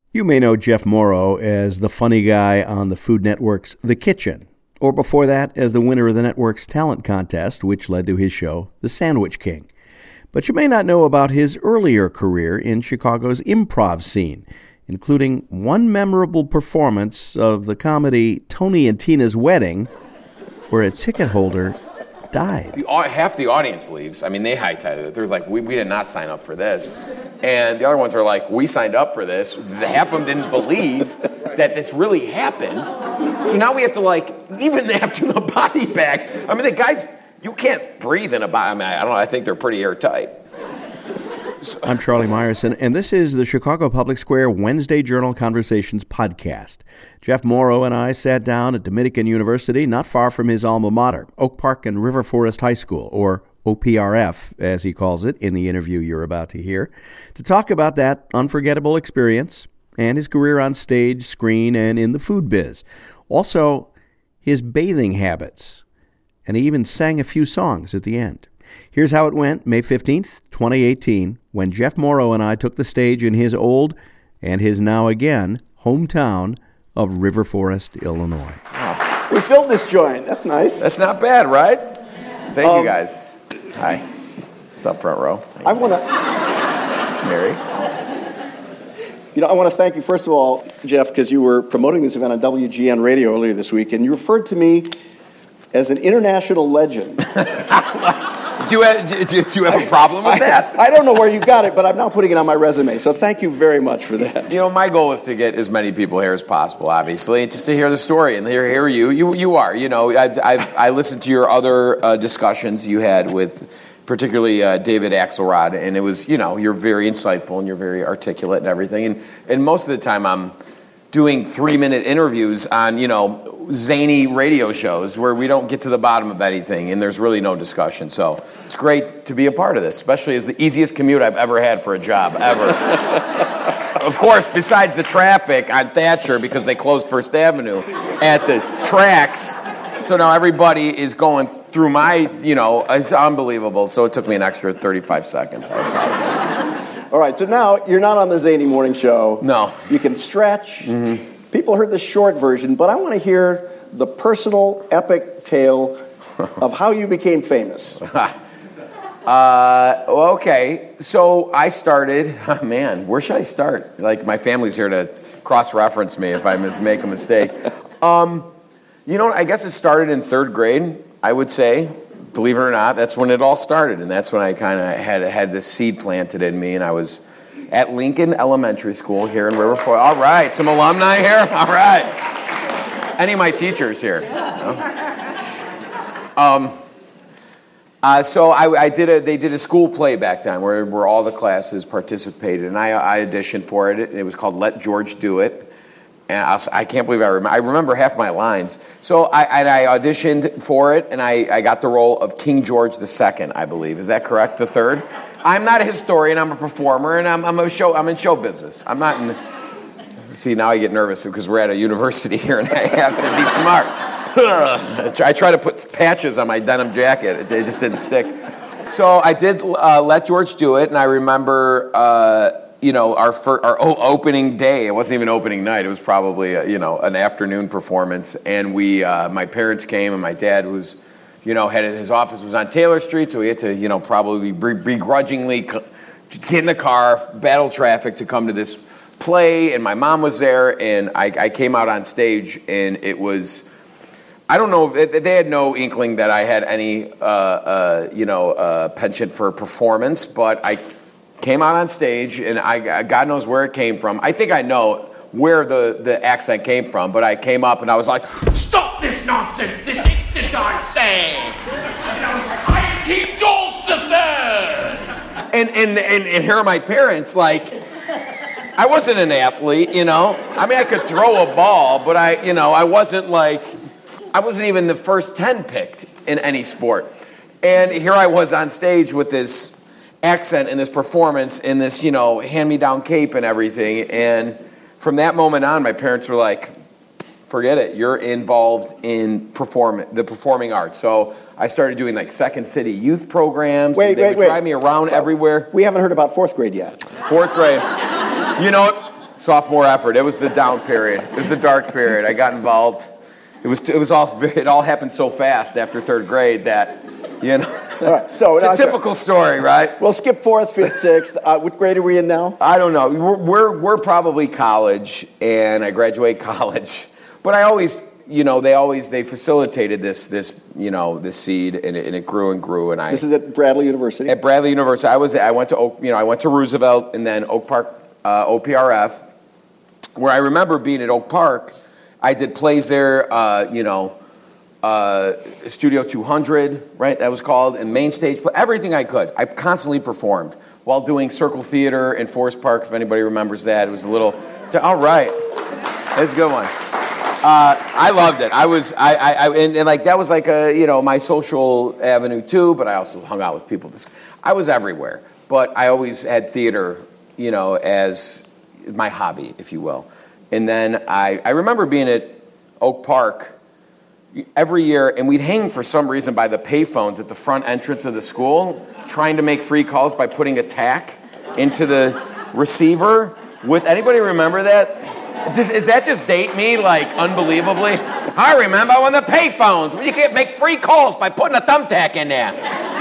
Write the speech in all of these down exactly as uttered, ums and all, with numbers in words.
You may know Jeff Morrow as the funny guy on the Food Network's The Kitchen, or before that as the winner of the network's talent contest, which led to his show, The Sandwich King. But you may not know about his earlier career in Chicago's improv scene, including one memorable performance of the comedy Tony and Tina's Wedding, where a ticket holder died. The, half the audience leaves. I mean, they high-titted it. They're like, we, we did not sign up for this. And the other ones are like, we signed up for this. Half of them didn't believe that this really happened. So now we have to, like, even after the body bag, I mean, the guys, you can't breathe in a body. I mean, I don't know, I think they're pretty airtight. So. I'm Charlie Myerson, and this is the Chicago Public Square Wednesday Journal Conversations podcast. Jeff Morrow and I sat down at Dominican University, not far from his alma mater, Oak Park and River Forest High School, or O P R F, as he calls it in the interview you're about to hear, to talk about that unforgettable experience and his career on stage, screen, and in the food biz. Also, his bathing habits. And he even sang a few songs at the end. Here's how it went May fifteenth, twenty eighteen, when Jeff Morrow and I took the stage in his old, and his now again, hometown of River Forest, Illinois. Wow. We filled this joint. That's nice. That's not bad, right? Thank um, you, guys. Hi. What's up, front row? I want to... Mary? You know, I want to thank you, first of all, Jeff, because you were promoting this event on W G N Radio earlier this week, and you referred to me as an international legend. do, you have, do you have a problem with I, that? I, I don't know where you got it, but I'm now putting it on my resume, so thank you very much for that. You know, my goal is to get as many people here as possible, obviously, just to hear the story and hear, hear you. You you are, you know, I've, I've, I listened to your other uh, discussions you had with particularly uh, David Axelrod, and it was, you know, you're very insightful and you're very articulate and everything, and, and most of the time I'm doing three-minute interviews on, you know, zany radio shows where we don't get to the bottom of anything and there's really no discussion. So it's great to be a part of this, especially as the easiest commute I've ever had for a job, ever. Of course, besides the traffic on Thatcher, because they closed First Avenue at the tracks. So now everybody is going through my, you know, it's unbelievable. So it took me an extra thirty-five seconds. All right, so now you're not on the Zany Morning Show. No. You can stretch. Mm-hmm. People heard the short version, but I want to hear the personal, epic tale of how you became famous. uh, well, okay, so I started, oh man, where should I start? Like, my family's here to cross-reference me if I mis- make a mistake. Um, you know, I guess it started in third grade, I would say. Believe it or not, that's when it all started, and that's when I kind of had had this seed planted in me, and I was at Lincoln Elementary School here in River Forest. All right, some alumni here? All right. Any of my teachers here? No? Um, uh, so I, I did a, they did a school play back then where, where all the classes participated, and I, I auditioned for it, and it was called Let George Do It. And I, was, I can't believe I remember. I remember half my lines. So I, I, I auditioned for it, and I, I got the role of King George the Second, I believe. Is that correct? The third? I'm not a historian. I'm a performer, and I'm, I'm a show. I'm in show business. I'm not in. See, now I get nervous because we're at a university here, and I have to be smart. I try to put patches on my denim jacket. They just didn't stick. So I did uh, Let George Do It, and I remember. Uh, You know, our fir- our opening day, it wasn't even opening night, it was probably, a, you know, an afternoon performance, and we, uh, my parents came, and my dad was, you know, had his office was on Taylor Street, so we had to, you know, probably begrudgingly get in the car, battle traffic to come to this play, and my mom was there, and I, I came out on stage, and it was, I don't know, they had no inkling that I had any, uh, uh, you know, uh, penchant for performance, but I came out on stage, and I, God knows where it came from. I think I know where the, the accent came from, but I came up and I was like, "Stop this nonsense this instant, I say!" And I was like, "I am King George the Third!" And, and, and, and here are my parents, like, I wasn't an athlete, you know? I mean, I could throw a ball, but I, you know, I wasn't like, I wasn't even the first ten picked in any sport. And here I was on stage with this accent and this performance and this, you know, hand-me-down cape and everything. And from that moment on, my parents were like, forget it, you're involved in perform the performing arts. So I started doing like Second City youth programs. Wait, and they wait, would wait. drive me around everywhere. We haven't heard about fourth grade yet. Fourth grade. You know, sophomore effort. It was the down period. It was the dark period. I got involved. It was it was all it all happened so fast after third grade that, you know. All right, so it's a typical story, right? Well, skip fourth, fifth, sixth. Uh, what grade are we in now? I don't know. We're, we're we're probably college, and I graduate college. But I always, you know, they always they facilitated this this you know this seed, and it, and it grew and grew. And I this is at Bradley University. At Bradley University, I was I went to Oak, you know I went to Roosevelt and then Oak Park uh, O P R F, where I remember being at Oak Park. I did plays there, uh, you know. Uh, Studio two hundred, right? That was called, and main stage, everything I could. I constantly performed while doing Circle Theater in Forest Park. If anybody remembers that, it was a little. All right, that's a good one. Uh, I loved it. I was, I, I, I and, and like that was like a, you know, my social avenue too. But I also hung out with people. I was everywhere, but I always had theater, you know, as my hobby, if you will. And then I, I remember being at Oak Park every year, and we'd hang for some reason by the payphones at the front entrance of the school, trying to make free calls by putting a tack into the receiver. With anybody remember that? Does, is that just date me like unbelievably? I remember when the payphones, when you can't make free calls by putting a thumbtack in there.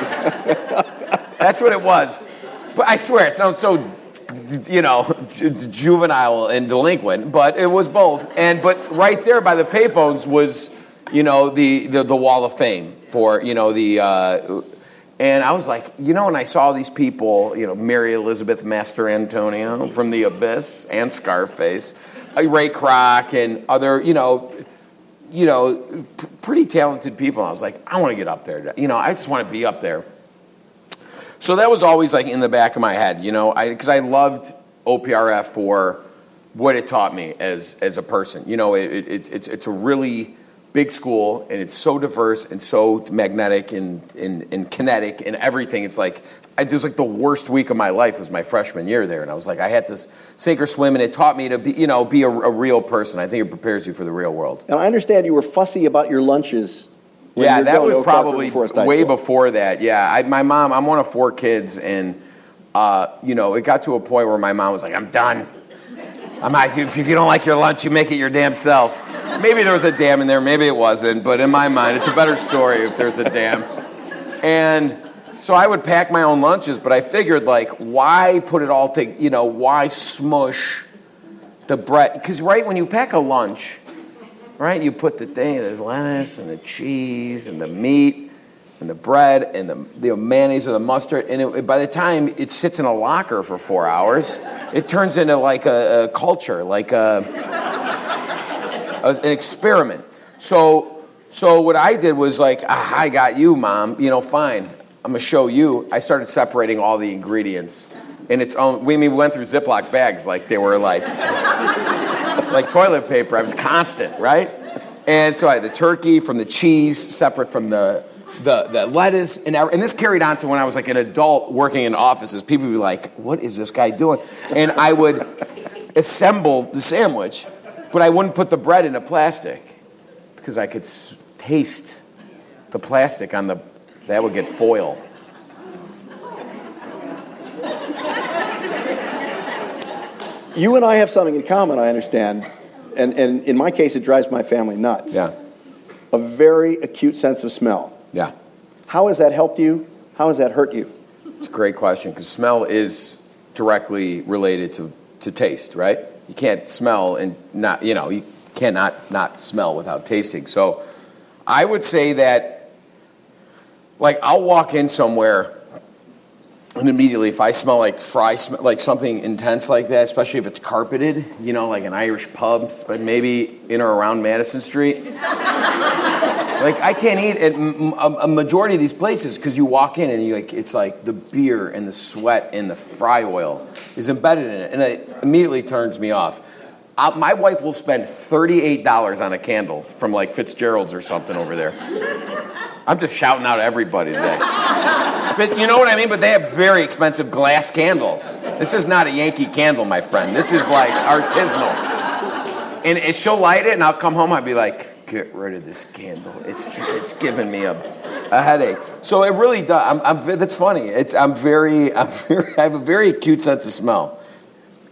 That's what it was. But I swear, it sounds so, you know, ju- juvenile and delinquent, but it was both. And but right there by the payphones was, you know, the, the, the Wall of Fame for, you know, the, uh, and I was like, you know, when I saw these people, you know, Mary Elizabeth Master Antonio from The Abyss and Scarface, uh, Ray Kroc and other, you know, you know, p- pretty talented people. I was like, I want to get up there. You know, I just want to be up there. So that was always like in the back of my head, you know, I, because I loved O P R F for what it taught me as, as a person. You know, it, it, it's, it's a really big school, and it's so diverse and so magnetic and, and, and kinetic and everything. It's like, I, it was like the worst week of my life was my freshman year there. And I was like, I had to sink or swim, and it taught me to be, you know, be a, a real person. I think it prepares you for the real world. And I understand you were fussy about your lunches. When yeah, you were that was to probably way school. before that. Yeah, I, my mom, I'm one of four kids, and, uh, you know, it got to a point where my mom was like, I'm done. I'm not, if you don't like your lunch, you make it your damn self. Maybe there was a dam in there, maybe it wasn't, but in my mind, it's a better story if there's a dam. And so I would pack my own lunches, but I figured, like, why put it all to, you know, why smush the bread? Because, right, when you pack a lunch, right, you put the thing, the lettuce and the cheese and the meat and the bread and the, the mayonnaise or the mustard, and it, by the time it sits in a locker for four hours, it turns into like a, a culture, like a, a, an experiment. So, so what I did was like, ah, I got you, Mom. You know, fine. I'm gonna show you. I started separating all the ingredients in its own. We, we went through Ziploc bags like they were like, like toilet paper. I was constant, right? And so I had the turkey from the cheese, separate from the. The, the lettuce, and, and this carried on to when I was like an adult working in offices. People would be like, what is this guy doing? And I would assemble the sandwich, but I wouldn't put the bread in a plastic because I could s- taste the plastic on the, that would get foil. You and I have something in common, I understand, and, and in my case, it drives my family nuts. Yeah. A very acute sense of smell. Yeah. How has that helped you? How has that hurt you? It's a great question because smell is directly related to, to taste, right? You can't smell and not, you know, you cannot not smell without tasting. So I would say that, like, I'll walk in somewhere and immediately if I smell like fry, like something intense like that, especially if it's carpeted, you know, like an Irish pub, but maybe in or around Madison Street. Like, I can't eat at a majority of these places because you walk in and you like it's like the beer and the sweat and the fry oil is embedded in it, and it immediately turns me off. Uh, my wife will spend thirty-eight dollars on a candle from like Fitzgerald's or something over there. I'm just shouting out at everybody today. You know what I mean? But they have very expensive glass candles. This is not a Yankee candle, my friend. This is like artisanal. And she'll light it, and I'll come home. I'll be like, get rid of this candle. It's it's giving me a, a headache. So it really does. I'm, I'm, that's funny. It's I'm very, I'm very. I have a very acute sense of smell.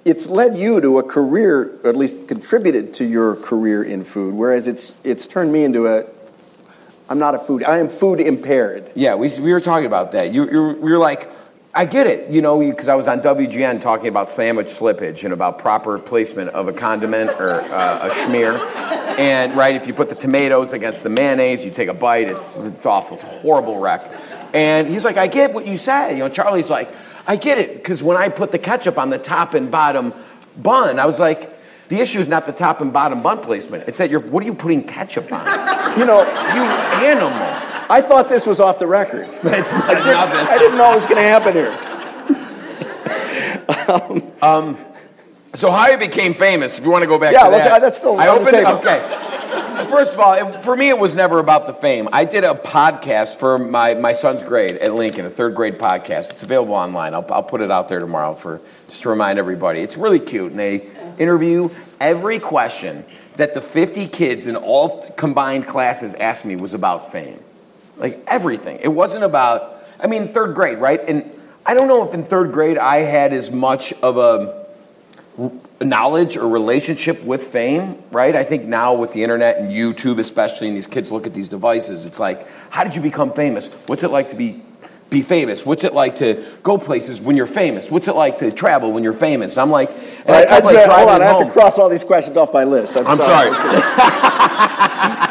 it's led you to a career, or at least contributed to your career in food, whereas it's it's turned me into a, I'm not a food, I am food impaired. Yeah, we, we were talking about that. You, you're, you're like, I get it, you know, because I was on W G N talking about sandwich slippage and about proper placement of a condiment or uh, a schmear. And, right, if you put the tomatoes against the mayonnaise, you take a bite, it's it's awful. It's a horrible wreck. And he's like, I get what you said. You know, Charlie's like, I get it, because when I put the ketchup on the top and bottom bun, I was like, the issue is not the top and bottom bun placement. It's that you're, what are you putting ketchup on? You know, you animal. I thought this was off the record. That's I, didn't, I didn't know it was going to happen here. um, um, so how you became famous, if you want to go back yeah, to that. Yeah, that's still I on opened the table. It, okay. First of all, it, for me, it was never about the fame. I did a podcast for my, my son's grade at Lincoln, a third grade podcast. It's available online. I'll, I'll put it out there tomorrow for just to remind everybody. It's really cute, and they interview every question that the fifty kids in all th- combined classes asked me was about fame. Like, everything. It wasn't about, I mean, third grade, right? And I don't know if in third grade I had as much of a knowledge or relationship with fame, right? I think now with the internet and YouTube especially, and these kids look at these devices, it's like, how did you become famous? What's it like to be be famous? What's it like to go places when you're famous? What's it like to travel when you're famous? And I'm like, and I, I, I, like I, hold on, I have home. to cross all these questions off my list. I'm, I'm sorry. sorry.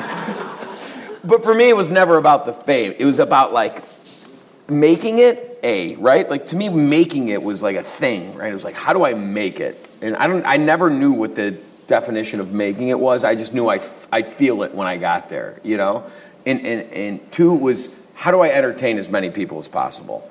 But for me, it was never about the fame. It was about, like, making it, A, right? Like, to me, making it was like a thing, right? It was like, how do I make it? And I don't. I never knew what the definition of making it was. I just knew I'd, I'd feel it when I got there, you know? And, and, and two was, how do I entertain as many people as possible?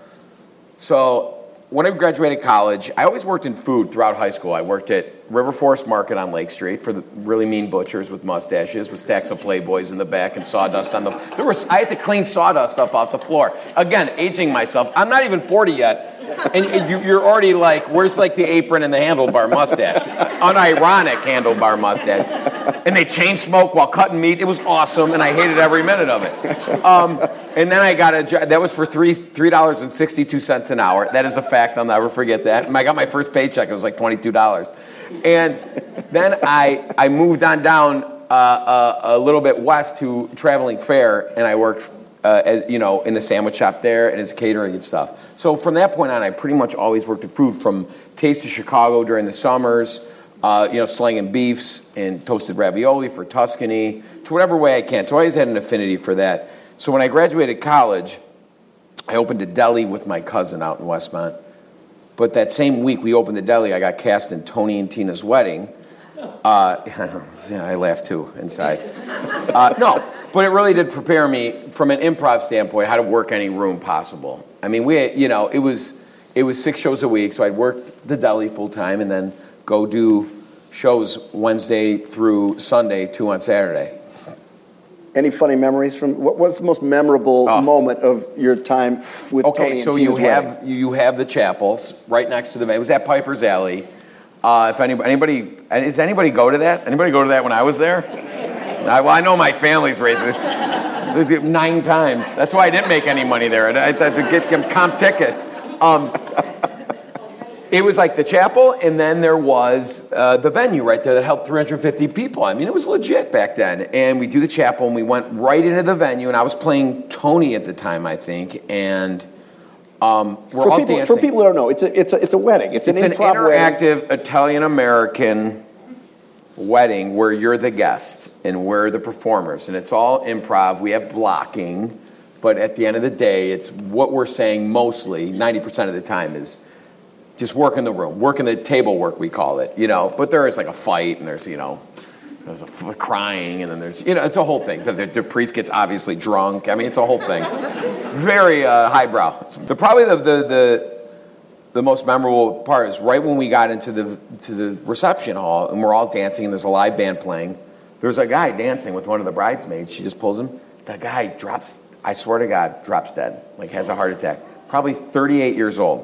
So when I graduated college, I always worked in food throughout high school. I worked at River Forest Market on Lake Street for the really mean butchers with mustaches, with stacks of Playboys in the back and sawdust on the. There was I had to clean sawdust stuff off the floor. Again, aging myself. I'm not even forty yet, and, and you, you're already like, where's like the apron and the handlebar mustache? Unironic handlebar mustache. And they chain smoke while cutting meat. It was awesome, and I hated every minute of it. Um, and then I got a job. That was for three three dollars and sixty two cents an hour. That is a fact. I'll never forget that. And I got my first paycheck. It was like twenty two dollars. And then I I moved on down uh, uh, a little bit west to Traveling Fair, and I worked uh, as, you know in the sandwich shop there and as catering and stuff. So from that point on, I pretty much always worked at food, from Taste of Chicago during the summers. Uh, you know, slanging beefs and toasted ravioli for Tuscany, to whatever way I can. So I always had an affinity for that. So when I graduated college, I opened a deli with my cousin out in Westmont. But that same week we opened the deli, I got cast in Tony and Tina's Wedding. Uh, yeah, I laughed too inside. Uh, no, but it really did prepare me from an improv standpoint how to work any room possible. I mean, we, you know, it was it was six shows a week, so I'd work the deli full time and then go do shows Wednesday through Sunday, two on Saturday. Any funny memories from, what was the most memorable oh. moment of your time with okay, Tony and so Tina's you have wedding? you have the chapels right next to the, it was at Piper's Alley. Uh, if anybody, anybody, does anybody go to that? Anybody go to that when I was there? I, well, I know my family's raised it nine times. That's why I didn't make any money there. I had to get them comp tickets. Um, It was like the chapel, and then there was uh, the venue right there that held three hundred fifty people. I mean, it was legit back then. And we do the chapel, and we went right into the venue, and I was playing Tony at the time, I think, and um, we're for all people, dancing. For people who don't know, it's a, it's a, it's a wedding. It's, it's an an improv interactive wedding. Italian-American wedding where you're the guest, and we're the performers, and it's all improv. We have blocking, but at the end of the day, it's what we're saying mostly, ninety percent of the time, is just work in the room, work in the table work, we call it, you know. But there is like a fight, and there's, you know, there's a crying, and then there's, you know, it's a whole thing. The, the, the priest gets obviously drunk. I mean, it's a whole thing. Very uh, highbrow. The probably the, the the the most memorable part is right when we got into the to the reception hall, and we're all dancing, and there's a live band playing. There's a guy dancing with one of the bridesmaids. She just pulls him. The guy drops. I swear to God, drops dead. Like has a heart attack. Probably thirty-eight years old.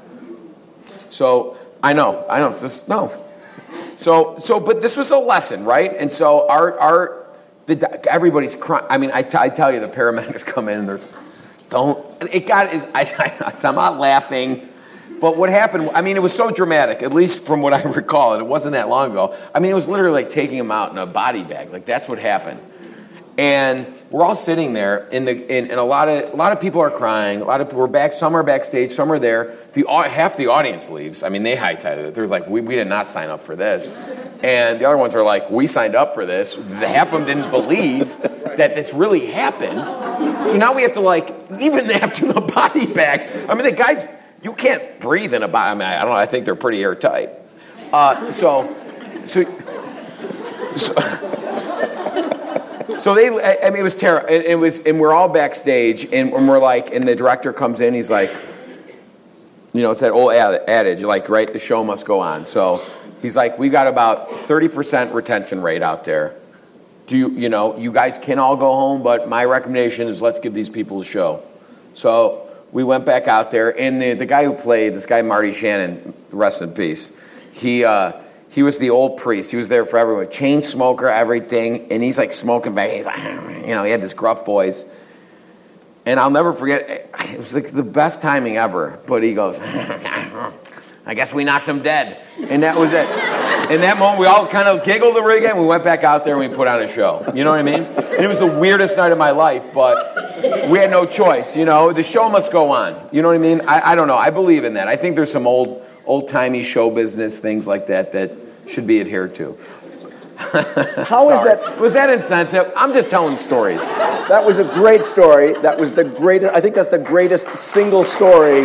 So I know, I know, just no. So, so, but this was a lesson, right? And so our, our, the everybody's crying. I mean, I, t- I tell you, the paramedics come in and there's, don't. It got. I, I, I'm not laughing. But what happened, I mean, it was so dramatic, at least from what I recall, and it wasn't that long ago. I mean, it was literally like taking him out in a body bag. Like, that's what happened. And we're all sitting there, and, the, and, and a lot of a lot of people are crying. A lot of people are back. Some are backstage. Some are there. The half the audience leaves. I mean, they hightailed it. They're like, we, we did not sign up for this. And the other ones are like, we signed up for this. The half of them didn't believe that this really happened. So now we have to, like, even after the body bag. I mean, the guys, you can't breathe in a body. I mean, I don't know. I think they're pretty airtight. Uh, so, so, so. So they, I mean, it was terrible. It, it was, and we're all backstage, and, and we're like, and the director comes in, he's like, you know, it's that old adage, like, right, the show must go on. So he's like, we got about thirty percent retention rate out there. Do you, you know, you guys can all go home, but my recommendation is let's give these people a show. So we went back out there, and the, the guy who played, this guy Marty Shannon, rest in peace, he, uh, He was the old priest. He was there for everyone. Chain smoker, everything. And he's like smoking back. He's like, you know, he had this gruff voice. And I'll never forget, it was like the best timing ever. But he goes, I guess we knocked him dead. And that was it. In that moment, we all kind of giggled the rig and we went back out there and we put on a show. You know what I mean? And it was the weirdest night of my life, but we had no choice. You know, the show must go on. You know what I mean? I, I don't know. I believe in that. I think there's some old, old-timey show business, things like that, that should be adhered to. How is that? Was that insensitive? I'm just telling stories. That was a great story. That was the greatest, I think that's the greatest single story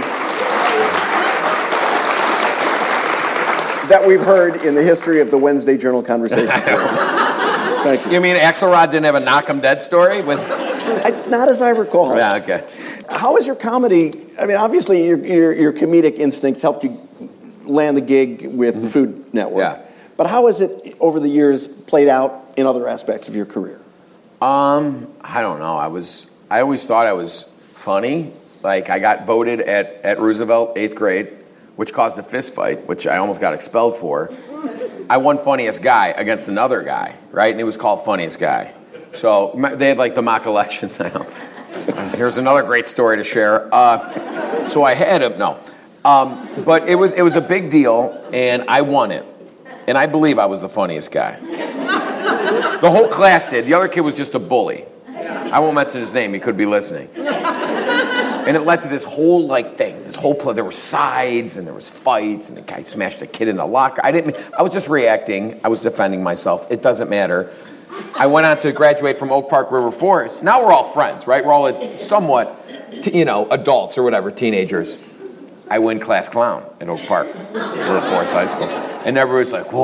that we've heard in the history of the Wednesday Journal Conversation series. Thank you. You mean Axelrod didn't have a knock 'em dead story? With I, not as I recall. Yeah, okay. How is your comedy, I mean, obviously your, your, your comedic instincts helped you land the gig with the Food Network. Yeah. But how has it, over the years, played out in other aspects of your career? Um, I don't know. I was, I always thought I was funny. Like, I got voted at, at Roosevelt, eighth grade, which caused a fist fight, which I almost got expelled for. I won funniest guy against another guy, right? And it was called funniest guy. So they had like the mock elections now. Here's another great story to share. Uh, so I had him, no. Um, but it was, it was a big deal, and I won it. And I believe I was the funniest guy. The whole class did. The other kid was just a bully. I won't mention his name. He could be listening. And it led to this whole, like, thing. This whole play. There were sides, and there was fights, and the guy smashed a kid in the locker. I didn't. I was just reacting. I was defending myself. It doesn't matter. I went on to graduate from Oak Park River Forest. Now we're all friends, right? We're all somewhat, t- you know, adults or whatever, teenagers. I win class clown at Oak Park River Forest High School. And everybody's like,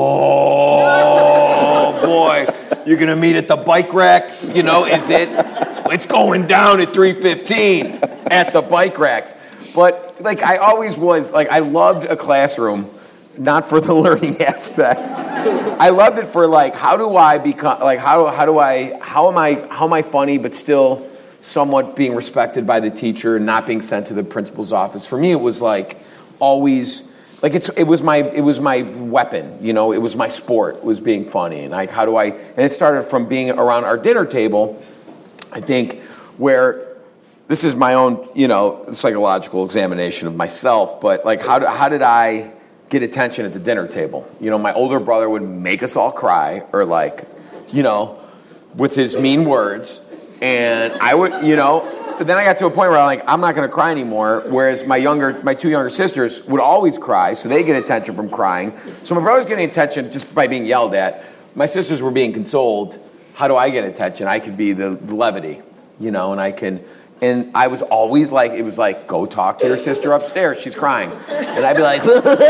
whoa, boy, you're going to meet at the bike racks? You know, is it? It's going down at three fifteen at the bike racks. But, like, I always was, like, I loved a classroom, not for the learning aspect. I loved it for, like, how do I become, like, how, how do I, how am I, how am I funny but still somewhat being respected by the teacher and not being sent to the principal's office? For me, it was, like, always... Like it's, it was my, it was my weapon, you know. It was my sport, was being funny, and like, how do I? And it started from being around our dinner table, I think, where this is my own, you know, psychological examination of myself. But like, how, do, how did I get attention at the dinner table? You know, my older brother would make us all cry, or like, you know, with his mean words, and I would, you know. But then I got to a point where I'm like, I'm not going to cry anymore. Whereas my younger, my two younger sisters would always cry, so they get attention from crying. So my brother's getting attention just by being yelled at. My sisters were being consoled. How do I get attention? I could be the, the levity, you know, and I can. And I was always like, it was like, go talk to your sister upstairs. She's crying, and I'd be like,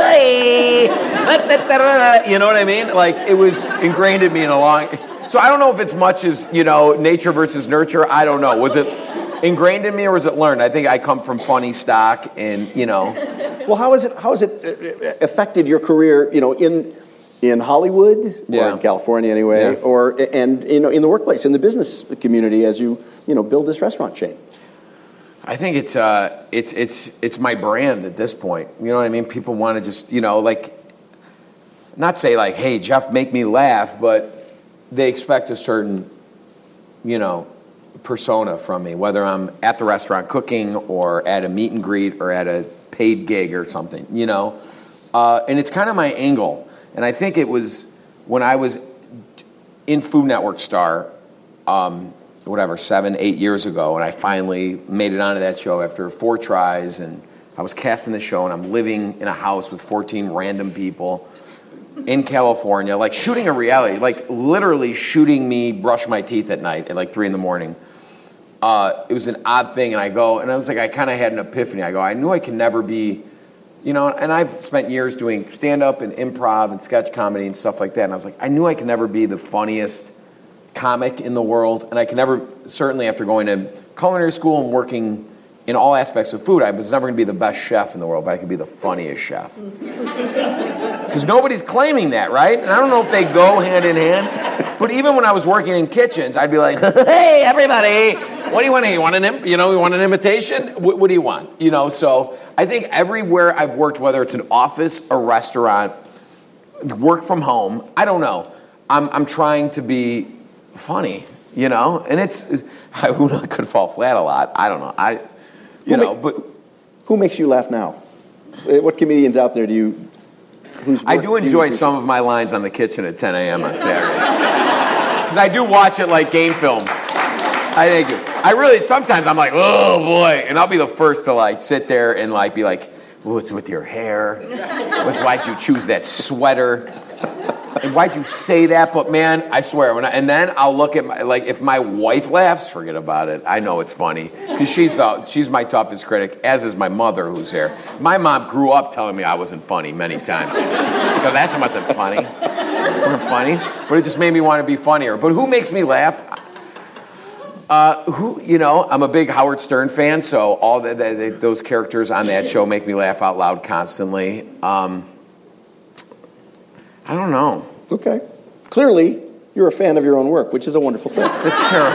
you know what I mean? Like it was ingrained in me in a long. So I don't know if it's much as, you know, nature versus nurture. I don't know. Was it ingrained in me or was it learned? I think I come from funny stock and, you know. Well, how is it, how has it affected your career, you know, in in Hollywood, yeah. or in California anyway, yeah. or, and, you know, in the workplace, in the business community as you, you know, build this restaurant chain? I think it's, uh, it's, it's, it's my brand at this point. You know what I mean? People want to just, you know, like, not say like, hey, Jeff, make me laugh, but they expect a certain, you know, persona from me, whether I'm at the restaurant cooking or at a meet and greet or at a paid gig or something, you know? Uh, and it's kind of my angle. And I think it was when I was in Food Network Star, um, whatever, seven, eight years ago, and I finally made it onto that show after four tries, and I was cast in the show, and I'm living in a house with fourteen random people in California, like shooting a reality, like literally shooting me brush my teeth at night at like three in the morning. Uh, it was an odd thing, and I go, and I was like, I kind of had an epiphany. I go, I knew I could never be, you know, and I've spent years doing stand-up and improv and sketch comedy and stuff like that, and I was like, I knew I could never be the funniest comic in the world, and I could never, certainly after going to culinary school and working in all aspects of food, I was never going to be the best chef in the world, but I could be the funniest chef. Because nobody's claiming that, right? And I don't know if they go hand in hand, but even when I was working in kitchens, I'd be like, hey, everybody, what do you want? You want an, im- you know, you want an invitation? What, what do you want? You know, so I think everywhere I've worked, whether it's an office, a restaurant, work from home, I don't know. I'm, I'm trying to be funny, you know, and it's, I could fall flat a lot. I don't know. I, you who know, ma- but who makes you laugh now? What comedians out there do you? Who's I work do enjoy some of my lines on the kitchen at ten a.m. on Saturday because I do watch it like game film. I thank you. I really sometimes I'm like, oh boy, and I'll be the first to like sit there and like be like, what's with your hair? What's, why'd you choose that sweater? And why'd you say that? But man, I swear, when I, and then I'll look at my, like, if my wife laughs, forget about it. I know it's funny. Because she's the, she's my toughest critic, as is my mother who's here. My mom grew up telling me I wasn't funny many times. Because that wasn't funny. It wasn't funny. But it just made me want to be funnier. But who makes me laugh? Uh, who, you know, I'm a big Howard Stern fan, so all the, the, the, those characters on that show make me laugh out loud constantly. Um, I don't know. Okay. Clearly, you're a fan of your own work, which is a wonderful thing. That's terrible.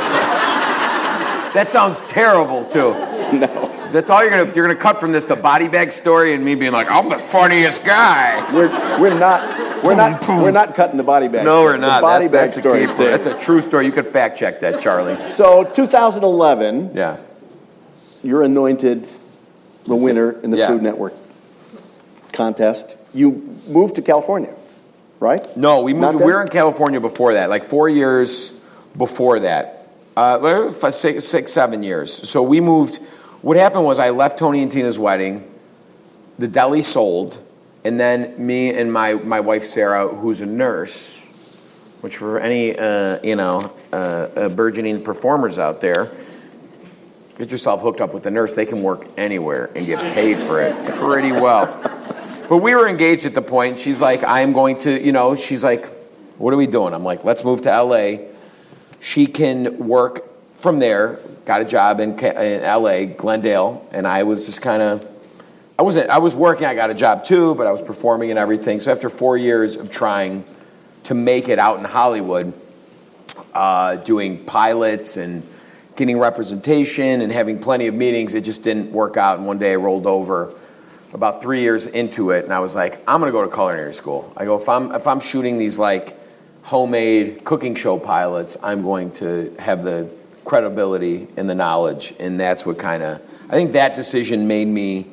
That sounds terrible, too. No. That's all you're gonna you're gonna cut from this, the body bag story and me being like, I'm the funniest guy. We're we're not we're not we're not cutting the body bag. No, story. we're not. The body that's, bag that's story a stays. That's a true story. You could fact check that, Charlie. So two thousand eleven, Yeah. you're anointed the winner in the Yeah. Food Network contest. You moved to California, right? No, we Not moved. then? We were in California before that, like four years before that, uh, six, six, seven years. So we moved. What happened was I left Tony and Tina's wedding. The deli sold, and then me and my, my wife Sarah, who's a nurse, which for any uh, you know uh, uh, burgeoning performers out there, get yourself hooked up with a nurse. They can work anywhere and get paid for it pretty well. But we were engaged at the point. She's like, I'm going to, you know, she's like, what are we doing? I'm like, let's move to L A. She can work from there. Got a job in, in L A, Glendale, and I was just kind of, I wasn't, I was working, I got a job too, but I was performing and everything. So after four years of trying to make it out in Hollywood, uh, doing pilots and getting representation and having plenty of meetings, it just didn't work out. And one day I rolled over about three years into it, and I was like, I'm gonna go to culinary school. I go, if I'm if I'm shooting these like homemade cooking show pilots, I'm going to have the credibility and the knowledge, and that's what kind of, I think that decision made me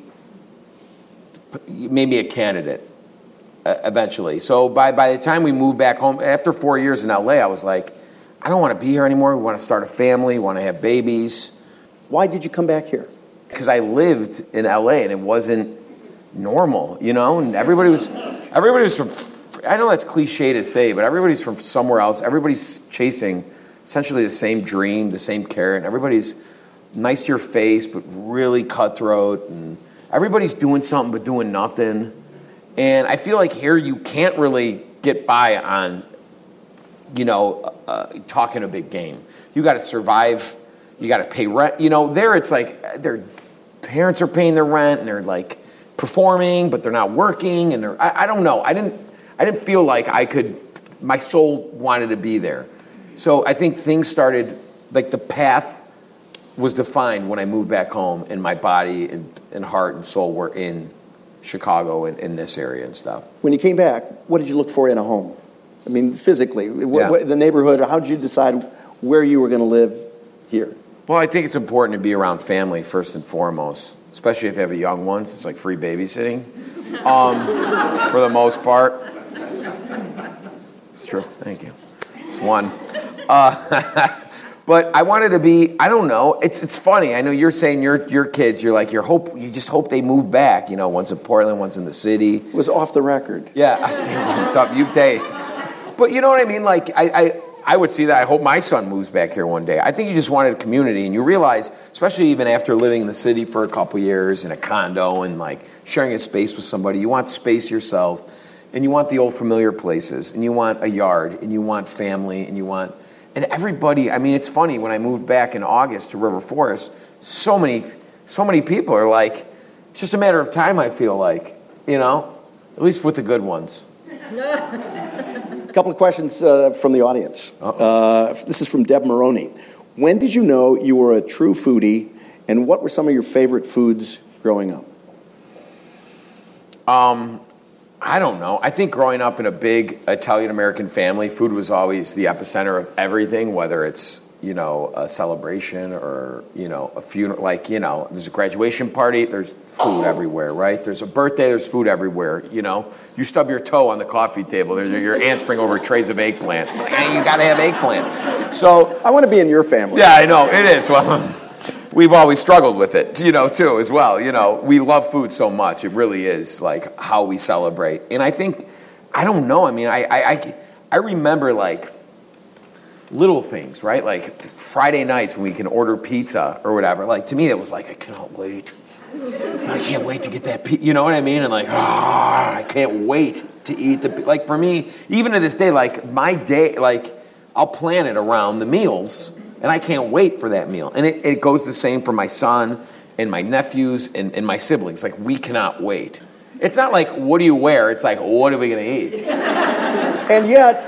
made me a candidate uh, eventually. So by by the time we moved back home, after four years in L A, I was like, I don't want to be here anymore. We want to start a family, want to have babies. Why did you come back here? Because I lived in L A and it wasn't normal, you know, and everybody was, everybody was from, I know that's cliche to say, but everybody's from somewhere else. Everybody's chasing essentially the same dream, the same carrot, and everybody's nice to your face, but really cutthroat, and everybody's doing something but doing nothing. And I feel like here you can't really get by on, you know, uh, talking a big game. You got to survive. You got to pay rent. You know, there it's like their parents are paying their rent, and they're like performing, but they're not working, and they're, I, I don't know. I didn't, I didn't feel like I could, my soul wanted to be there. So I think things started, like the path was defined when I moved back home, and my body and, and heart and soul were in Chicago and in this area and stuff. When you came back, what did you look for in a home? I mean, physically, what, Yeah. what, the neighborhood, how did you decide where you were going to live here? Well, I think it's important to be around family first and foremost. especially if you have a young one. It's like free babysitting, um, for the most part. It's true. Thank you. It's one. Uh, but I wanted to be. I don't know. It's it's funny. I know you're saying your your kids. You're like you hope. You just hope they move back. You know, one's in Portland, one's in the city. It was off the record. Yeah. What's up, you take? But you know what I mean. Like I. I I would see that. I hope my son moves back here one day. I think you just wanted a community, and you realize, especially even after living in the city for a couple years in a condo and like sharing a space with somebody, you want space yourself, and you want the old familiar places, and you want a yard, and you want family, and you want, and everybody. I mean, it's funny when I moved back in August to River Forest, so many, so many people are like, it's just a matter of time. I feel like, you know, at least with the good ones. A couple of questions uh, from the audience. Uh, this is from Deb Maroney. When did you know you were a true foodie, and what were some of your favorite foods growing up? Um, I don't know. I think growing up in a big Italian-American family, food was always the epicenter of everything, whether it's, you know, a celebration or, you know, a funeral. Like, you know, there's a graduation party, there's food everywhere, right? There's a birthday, there's food everywhere, you know? You stub your toe on the coffee table, there's, your aunts bring over trays of eggplant. Hey, you gotta have eggplant. So I want to be in your family. Yeah, I know, it is. Well, we've always struggled with it, you know, too, as well. You know, we love food so much. It really is, like, how we celebrate. And I think, I don't know, I mean, I, I, I, I remember, like, little things, right? Like, Friday nights when we can order pizza or whatever. Like, to me, it was like, I cannot wait. I can't wait to get that pizza. You know what I mean? And like, ah, oh, I can't wait to eat the, like, for me, even to this day, like, my day, like, I'll plan it around the meals, and I can't wait for that meal. And it, it goes the same for my son and my nephews and, and my siblings. Like, we cannot wait. It's not like, what do you wear? It's like, what are we going to eat? And yet...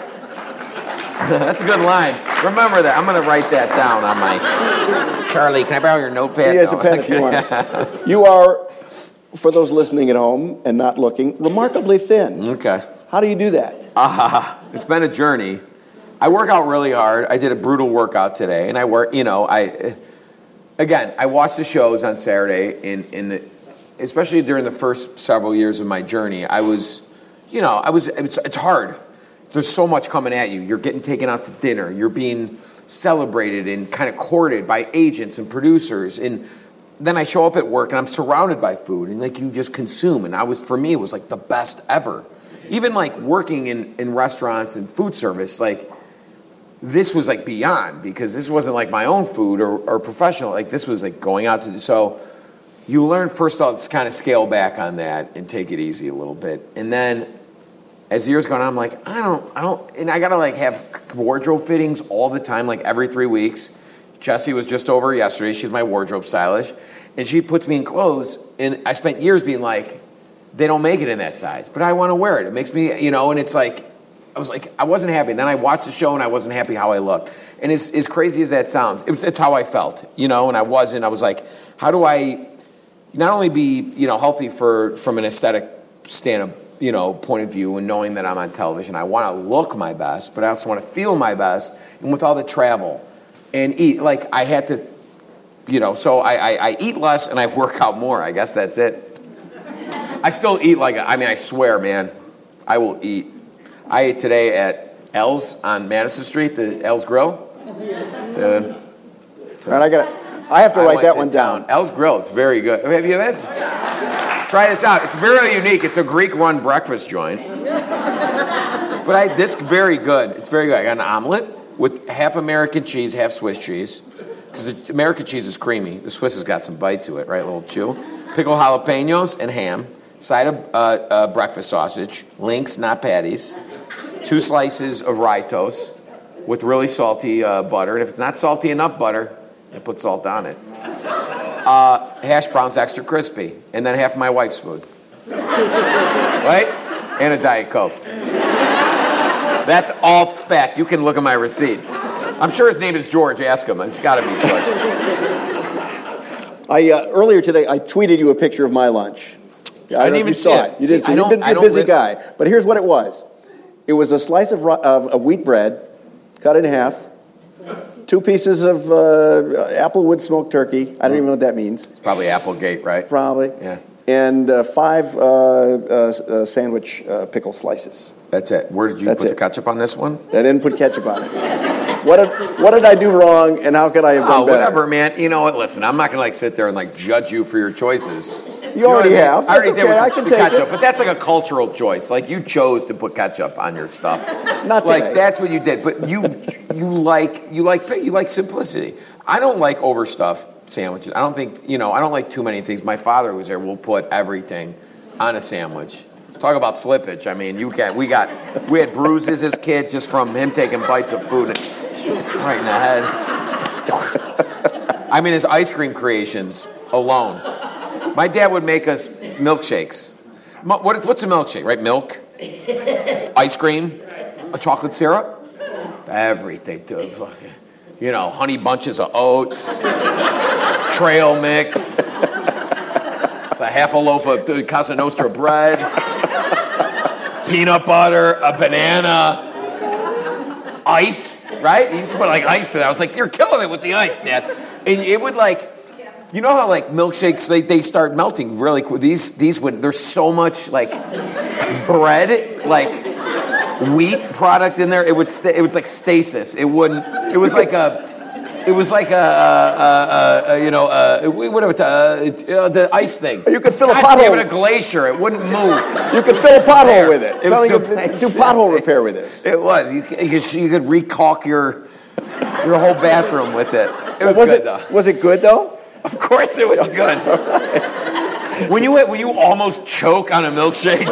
That's a good line. Remember that. I'm going to write that down on my... Charlie, can I borrow your notepad? He has a pen if you want. You are, for those listening at home and not looking, remarkably thin. Okay. How do you do that? Ah, uh, it's been a journey. I work out really hard. I did a brutal workout today, and I work, you know, I, again, I watched the shows on Saturday, in, in the, especially during the first several years of my journey, I was, you know, I was, it's, it's hard. There's so much coming at you. You're getting taken out to dinner. You're being celebrated and kind of courted by agents and producers. And then I show up at work, and I'm surrounded by food, and like you just consume. And I was, for me, it was like the best ever. Even like working in, in restaurants and food service, like, this was like beyond, because this wasn't like my own food or, or professional. Like, this was like going out to, so you learn first off to kind of scale back on that and take it easy a little bit. And then as the years go on, I'm like, I don't, I don't, and I gotta like have wardrobe fittings all the time, like every three weeks. Jessie was just over yesterday. She's my wardrobe stylist, and she puts me in clothes, and I spent years being like, they don't make it in that size, but I want to wear it. It makes me, you know, and it's like, I was like, I wasn't happy. And then I watched the show, and I wasn't happy how I looked. And as, as crazy as that sounds, it was, it's how I felt, you know, and I wasn't. I was like, how do I not only be, you know, healthy for from an aesthetic stand, you know, point of view, and knowing that I'm on television, I want to look my best, but I also want to feel my best. And with all the travel and eat, like I had to, you know, so I, I, I eat less and I work out more. I guess that's it. I still eat like, I mean, I swear, man, I will eat. I ate today at L's on Madison Street, the L's Grill. Dude. All right, I got I have to I write went that to one town. down. L's Grill, it's very good. Have you had it? Try this out. It's very unique. It's a Greek-run breakfast joint. But I, it's very good. It's very good. I got an omelet with half American cheese, half Swiss cheese. Because the American cheese is creamy. The Swiss has got some bite to it, right? A little chew. Pickled jalapenos and ham. Side of uh, uh, breakfast sausage. Links, not patties. Two slices of rye toast with really salty uh, butter. And if it's not salty enough butter, I put salt on it. Uh, hash browns extra crispy. And then half of my wife's food. Right? And a Diet Coke. That's all fact. You can look at my receipt. I'm sure his name is George. Ask him. It's got to be George. I uh, earlier today, I tweeted you a picture of my lunch. I, don't I didn't know if even you saw see it. it. You See, didn't see I it. You've don't- been I you're a don't busy live- guy. But here's what it was. It was a slice of, ro- of, of wheat bread, cut in half, two two pieces of uh, Applewood smoked turkey. I don't even know what that means. It's probably Applegate, right? Probably. Yeah. And uh, five uh, uh, uh, sandwich uh, pickle slices. That's it. Where did you That's put it. the ketchup on this one? I didn't put ketchup on it. What did, what did I do wrong, and how could I have done Oh, better? whatever, man. You know what? Listen, I'm not gonna like sit there and like judge you for your choices. You already know what I mean? have. I already That's did okay. I with can the, take the ketchup, it. but that's like a cultural choice. Like you chose to put ketchup on your stuff. Not like today. that's what you did. But you you like you like you like simplicity. I don't like overstuffed sandwiches. I don't think you know. I don't like too many things. My father was there. We'll put everything on a sandwich. Talk about slippage. I mean, you got we got we had bruises as kids just from him taking bites of food and right in the head. I mean, his ice cream creations alone. My dad would make us milkshakes. Mo- What, what's a milkshake, right? Milk, ice cream, a chocolate syrup, everything. Dude. You know, honey bunches of oats, trail mix, a half a loaf of Casa Nostra bread, peanut butter, a banana, ice, right? You used to put like ice in it. I was like, you're killing it with the ice, Dad. And it would like, you know how like milkshakes, they, they start melting really quick. These, these would, there's so much like bread, like wheat product in there. It would, sta- it was like stasis. It wouldn't, it was like a, it was like a, a, a, a you know, a, whatever, uh, uh, the ice thing. You could fill a God damn pothole. it, a glacier. It wouldn't move. You could fill a pothole with it. It was So you so could do pothole repair with this. It was. You, could- you, could, you could recalk your your whole bathroom with it. It was, Was good it though. was it good though? Of course, it was good. when you when you almost choke on a milkshake.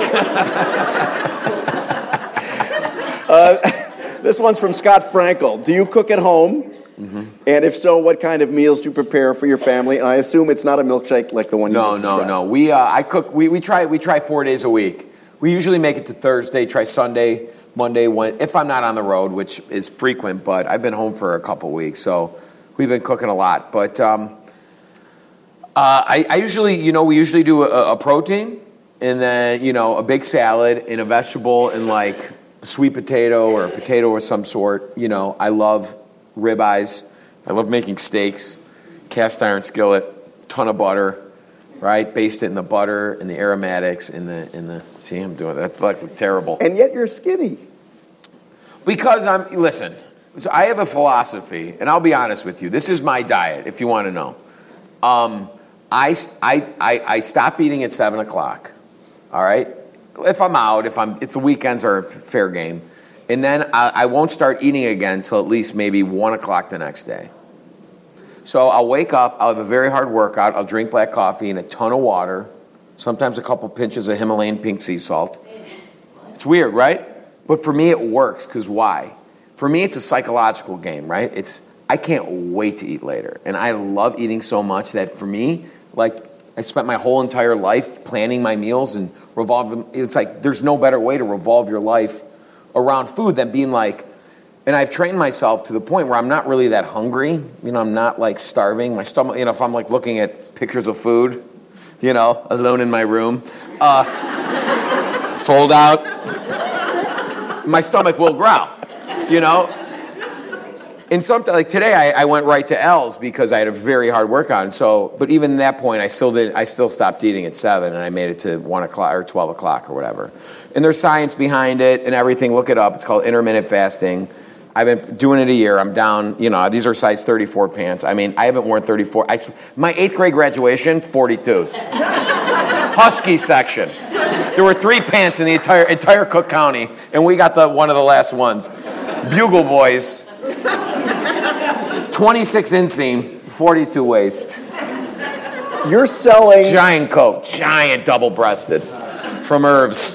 This one's from Scott Frankel. Do you cook at home? Mm-hmm. And if so, what kind of meals do you prepare for your family? And I assume it's not a milkshake like the one you No, just no, described. no. We uh, I cook. We, we try we try four days a week. We usually make it to Thursday. Try Sunday, Monday, when if I'm not on the road, which is frequent. But I've been home for a couple weeks, so we've been cooking a lot. But um, uh, I, I usually, you know, we usually do a, a protein, and then you know a big salad and a vegetable and like a sweet potato or a potato of some sort. You know, I love ribeyes. I love making steaks, cast iron skillet, ton of butter, right? Baste it in the butter and the aromatics and the in the. See, I'm doing that. That's like terrible. And yet you're skinny. Because I'm listen. So I have a philosophy, and I'll be honest with you. This is my diet. If you want to know, um, I, I I I stop eating at seven o'clock. All right. If I'm out, if I'm, it's the weekends are fair game. And then I, I won't start eating again until at least maybe one o'clock the next day. So I'll wake up, I'll have a very hard workout, I'll drink black coffee and a ton of water, sometimes a couple pinches of Himalayan pink sea salt. It's weird, right? But for me it works, because why? For me it's a psychological game, right? It's, I can't wait to eat later. And I love eating so much that for me, like, I spent my whole entire life planning my meals and revolve them. It's like there's no better way to revolve your life around food than being like, and I've trained myself to the point where I'm not really that hungry. You know, I'm not like starving. My stomach, you know, if I'm like looking at pictures of food, you know, alone in my room, uh, fold out, my stomach will growl, you know. And something like today, I, I went right to L's because I had a very hard workout. And so, but even at that point, I still did. I still stopped eating at seven, and I made it to one o'clock or twelve o'clock or whatever. And there's science behind it and everything. Look it up. It's called intermittent fasting. I've been doing it a year. I'm down. You know, these are size thirty-four pants. I mean, I haven't worn thirty-four. I, my eighth grade graduation, forty-twos. Husky section. There were three pants in the entire entire Cook County, and we got the one of the last ones. Bugle Boys. twenty-six inseam, forty-two waist. You're selling. Giant coat, giant double-breasted, from Irv's.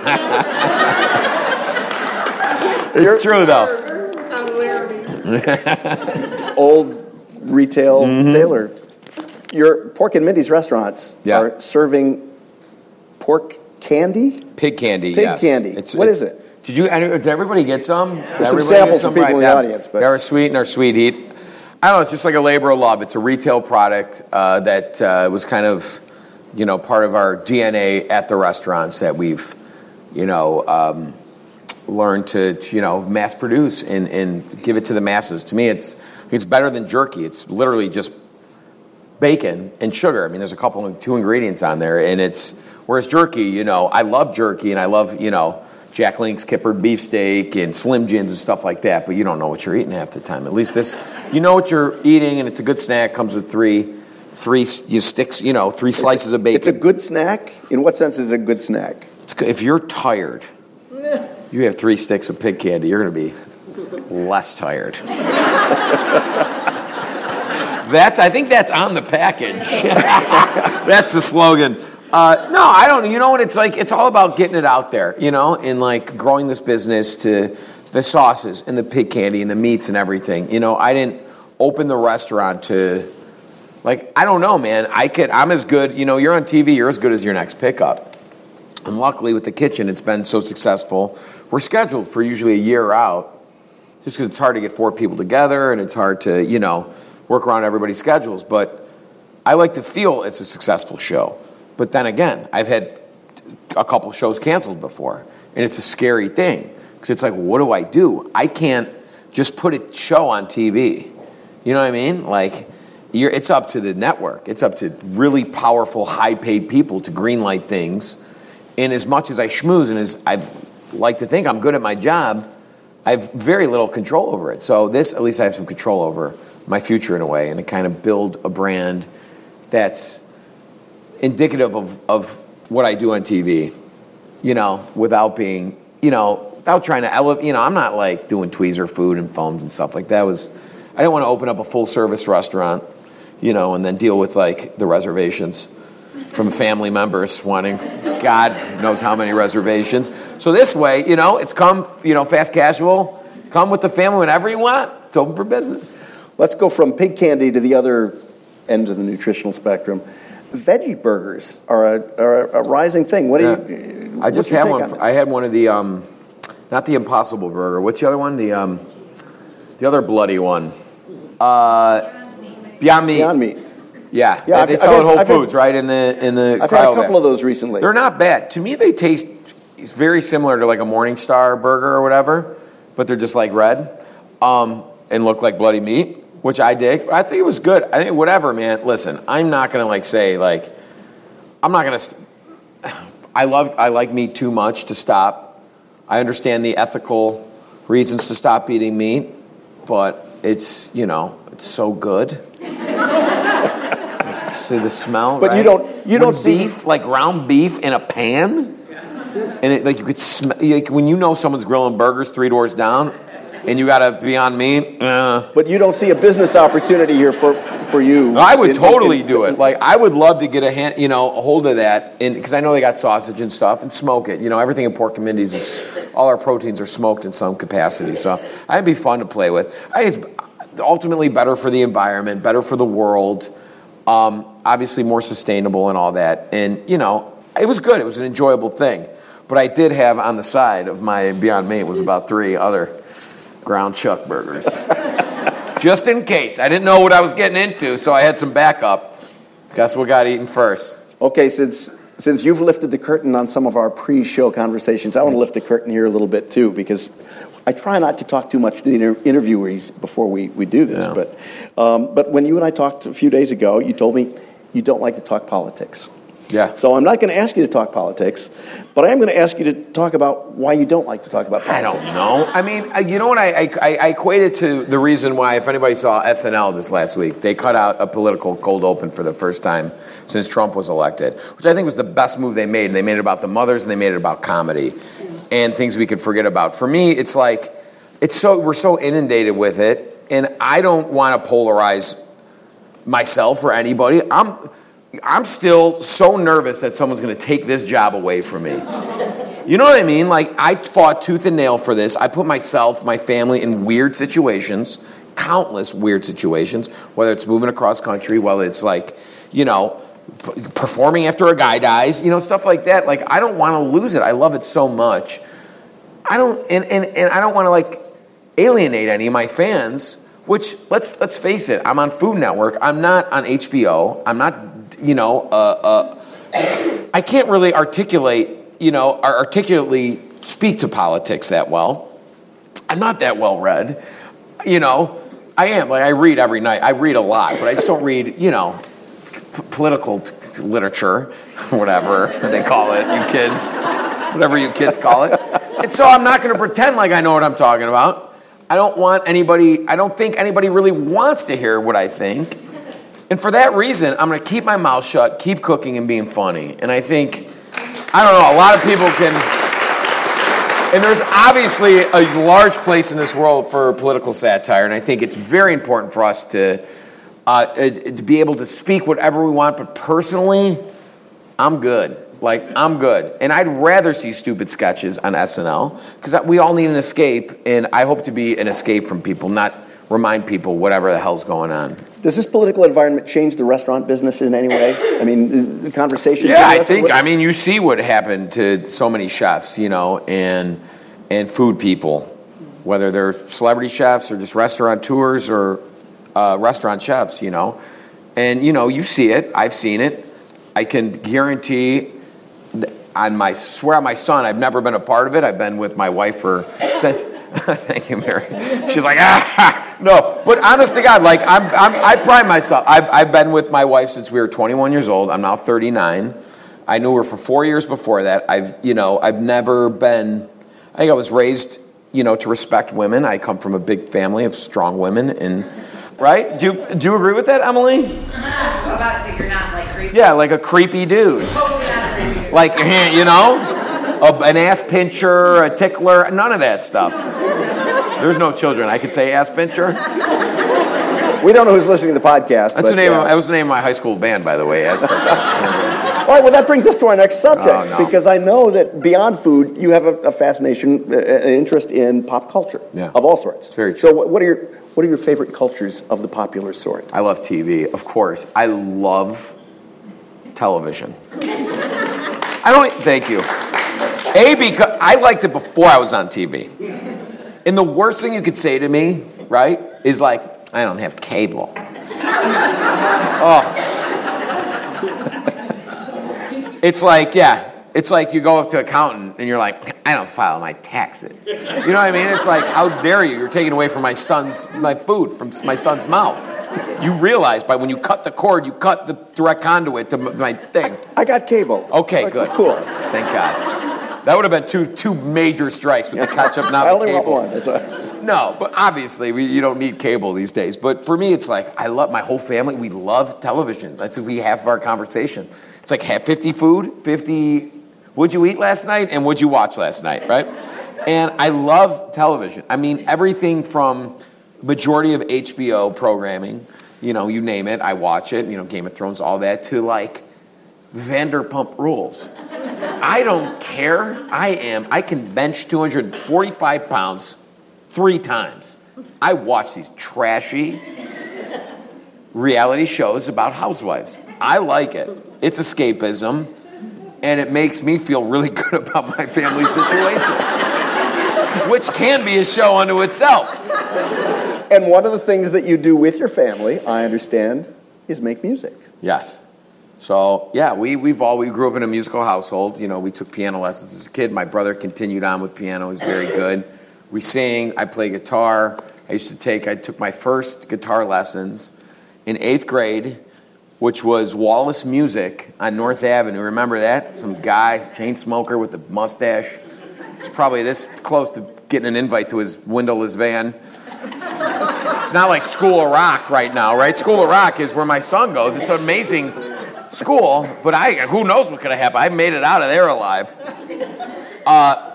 It's true though. Old retail Mm-hmm. tailor. Your Pork and Mindy's restaurants Yeah. are serving pork candy? Pig candy, Pig yes. candy. It's, What it's, is it? Did you? Did everybody get some? Did some everybody samples get for people in the yeah. audience, but- They're sweet and they're sweet heat. I don't know. It's just like a labor of love. It's a retail product uh, that uh, was kind of, you know, part of our D N A at the restaurants that we've, you know, um, learned to, you know, mass produce and, and give it to the masses. To me, it's, It's better than jerky. It's literally just bacon and sugar. I mean, there's a couple of two ingredients on there, and it's whereas jerky, you know, I love jerky and I love, you know, Jack Link's kippered beefsteak and Slim Jims and stuff like that, but you don't know what you're eating half the time. At least this, you know what you're eating, and it's a good snack. Comes with three, three you sticks, you know, three slices a, of bacon. It's a good snack. In what sense is it a good snack? It's good. If you're tired, you have three sticks of pig candy, you're going to be less tired. That's, I think that's on the package. That's the slogan. Uh, no, I don't. You know what? It's like it's all about getting it out there, you know, and like growing this business to the sauces and the pig candy and the meats and everything. You know, I didn't open the restaurant to, like, I don't know, man. I could. I'm as good. You know, you're on T V. You're as good as your next pickup. And luckily, with the kitchen, it's been so successful. We're scheduled for usually a year out, just because it's hard to get four people together and it's hard to, you know, work around everybody's schedules. But I like to feel it's a successful show. But then again, I've had a couple shows canceled before, and it's a scary thing because it's like, what do I do? I can't just put a show on T V. You know what I mean? Like, you're, it's up to the network. It's up to really powerful, high-paid people to greenlight things. And as much as I schmooze and as I like to think I'm good at my job, I have very little control over it. So this, at least I have some control over my future in a way, and to kind of build a brand that's indicative of, of what I do on T V, you know, without being, you know, without trying to elevate, you know, I'm not like doing tweezer food and foams and stuff like that. It was, I didn't want to open up a full service restaurant, you know, and then deal with like the reservations from family members wanting, God knows how many reservations. So this way, you know, it's come, you know, fast casual, come with the family whenever you want. It's open for business. Let's go from pig candy to the other end of the nutritional spectrum. Veggie burgers are a, are a rising thing. What do yeah. you? I just had one. On I had one of the, um, not the Impossible Burger. What's the other one? The um, the other bloody one. Uh, Beyond Meat. Beyond Meat. Yeah, yeah. They I've, sell I've at Whole had, Foods, had, right in the in the. I've cryo had a couple bag. of those recently. They're not bad. To me, they taste. It's very similar to like a Morningstar burger or whatever, but they're just like red, um, and look like bloody meat, which I dig. I think it was good. I think whatever, man. Listen, I'm not gonna like say like. I'm not going to, st- I love, I like meat too much to stop. I understand the ethical reasons to stop eating meat, but it's, you know, it's so good. See the smell, but right? you don't, you don't see beef, like ground beef in a pan, and it, like you could smell, like when you know someone's grilling burgers three doors down, and you got to Beyond Meat. Uh. But you don't see a business opportunity here for for you. I would in, totally in, do it. Like I would love to get a hand, you know, a hold of that, and because I know they got sausage and stuff, and smoke it. You know, everything in Pork and Mindy's is all our proteins are smoked in some capacity. So it'd be fun to play with. I think it's ultimately better for the environment, better for the world. Um, obviously more sustainable and all that. And you know, it was good. It was an enjoyable thing. But I did have on the side of my Beyond Meat was about three other ground chuck burgers. Just in case. I didn't know what I was getting into, so I had some backup. Guess what got eaten first? Okay, since since you've lifted the curtain on some of our pre-show conversations, I want to lift the curtain here a little bit too, because I try not to talk too much to the inter- interviewees before we, we do this. Yeah. But um, but when you and I talked a few days ago, you told me you don't like to talk politics. Yeah. So I'm not going to ask you to talk politics, but I am going to ask you to talk about why you don't like to talk about I politics. don't know. I mean, you know what? I, I, I equate it to the reason why, if anybody saw S N L this last week, they cut out a political cold open for the first time since Trump was elected, which I think was the best move they made. And they made it about the mothers, and they made it about comedy and things we could forget about. For me, it's like, it's so we're so inundated with it, and I don't want to polarize myself or anybody. I'm... I'm still so nervous that someone's going to take this job away from me. You know what I mean? Like, I fought tooth and nail for this. I put myself, my family in weird situations, countless weird situations, whether it's moving across country, whether it's like, you know, p- performing after a guy dies, you know, stuff like that. Like, I don't want to lose it. I love it so much. I don't, and, and, and I don't want to, like, alienate any of my fans, which, let's let's face it, I'm on Food Network. I'm not on H B O. I'm not... You know, uh, uh, I can't really articulate, you know, articulately speak to politics that well. I'm not that well read. You know, I am. Like I read every night. I read a lot, but I just don't read, you know, p- political t- literature, whatever they call it, you kids, whatever you kids call it. And so I'm not going to pretend like I know what I'm talking about. I don't want anybody, I don't think anybody really wants to hear what I think. And for that reason, I'm going to keep my mouth shut, keep cooking and being funny. And I think, I don't know, a lot of people can... And there's obviously a large place in this world for political satire, and I think it's very important for us to uh, to be able to speak whatever we want, but personally, I'm good. Like, I'm good. And I'd rather see stupid sketches on S N L, because we all need an escape, and I hope to be an escape from people, not remind people whatever the hell's going on. Does this political environment change the restaurant business in any way? I mean, the conversation. Yeah, I think. I mean, you see what happened to so many chefs, you know, and and food people, whether they're celebrity chefs or just restaurateurs or uh, restaurant chefs, you know, and you know, you see it. I've seen it. I can guarantee. On my swear on my son, I've never been a part of it. I've been with my wife for since. Thank you, Mary. She's like, ah, no. But honest to God, like I'm, I'm I pride myself. I've, I've been with my wife since we were twenty-one years old. I'm now thirty-nine. I knew her for four years before that. I've, you know, I've never been. I think I was raised, you know, to respect women. I come from a big family of strong women, and right? Do you, do you agree with that, Emily? How about that you're not like creepy? Yeah, like a creepy dude. Totally not a creepy dude. Like, you know, a, an ass pincher, a tickler, none of that stuff. There's no children. I could say ass pincher. We don't know who's listening to the podcast. That's but, the name. uh, Of, that was the name of my high school band, by the way. Ass pincher. All right, well, that brings us to our next subject, Oh, no. because I know that beyond food, you have a, a fascination, uh, an interest in pop culture Yeah. of all sorts. It's very true. So, what, what are your what are your favorite cultures of the popular sort? I love T V, of course. I love television. I don't. Thank you. A, because I liked it before I was on T V. And the worst thing you could say to me, right, is like, I don't have cable. Oh. It's like, yeah, it's like you go up to an accountant and you're like, I don't file my taxes. You know what I mean? It's like, how dare you? You're taking away from my son's, my food from my son's mouth. You realize by when you cut the cord, you cut the direct conduit to my thing. I got cable. Okay, Like, good. Cool. Thank God. That would have been two two major strikes with the catch-up, not I the only cable. want one. That's a... No, but obviously we, you don't need cable these days. But for me, it's like I love my whole family. We love television. That's what we have for our conversation. It's like have fifty food, fifty. What'd you eat last night, and what'd you watch last night, right? And I love television. I mean, everything from majority of H B O programming. You know, you name it, I watch it. You know, Game of Thrones, all that. To like Vanderpump Rules. I don't care. I am. I can bench two hundred forty-five pounds three times. I watch these trashy reality shows about housewives. I like it. It's escapism, and it makes me feel really good about my family situation, which can be a show unto itself. And one of the things that you do with your family, I understand, is make music. Yes. So, yeah, we, we've all, we grew up in a musical household. You know, we took piano lessons as a kid. My brother continued on with piano. He's very good. We sing. I play guitar. I used to take, I took my first guitar lessons in eighth grade, which was Wallace Music on North Avenue. Remember that? Some guy, chain smoker with a mustache. It's probably this close to getting an invite to his windowless van. It's not like School of Rock right now, right? School of Rock is where my son goes. It's an amazing school, but I who knows what could have happened. I made it out of there alive. Uh,